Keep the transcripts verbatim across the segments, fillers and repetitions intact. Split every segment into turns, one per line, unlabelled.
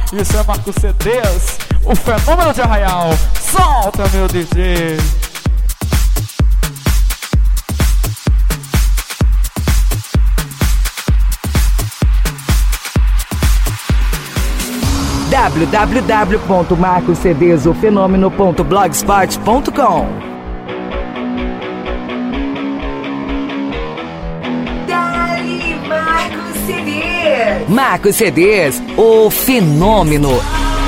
Isso é Marcos C Ds, o fenômeno de Arraial. Solta, meu D J.
w w w ponto marcos c ds o fenômeno ponto blogspot ponto com. Dali Marcos C Ds. Marcos C Ds, o fenômeno.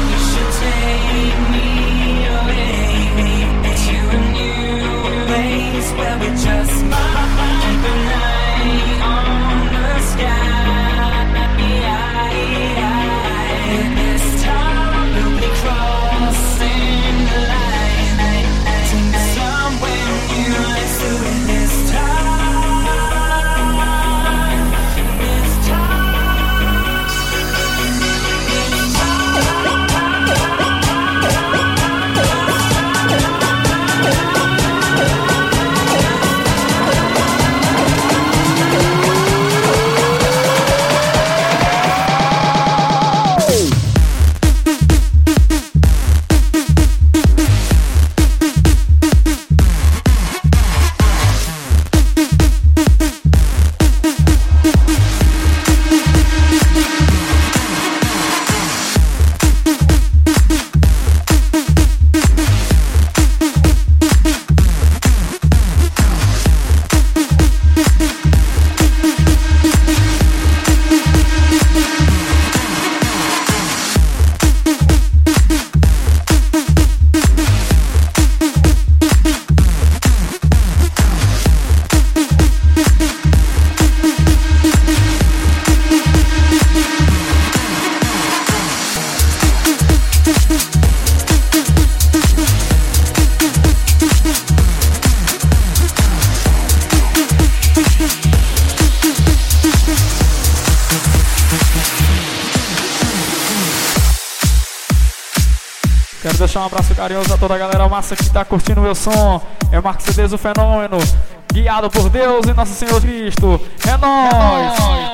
Quero deixar um abraço carinhoso a toda a galera massa que tá curtindo o meu som. É Marcos C Ds, o fenômeno, guiado por Deus e Nosso Senhor Cristo. É nóis! É nóis.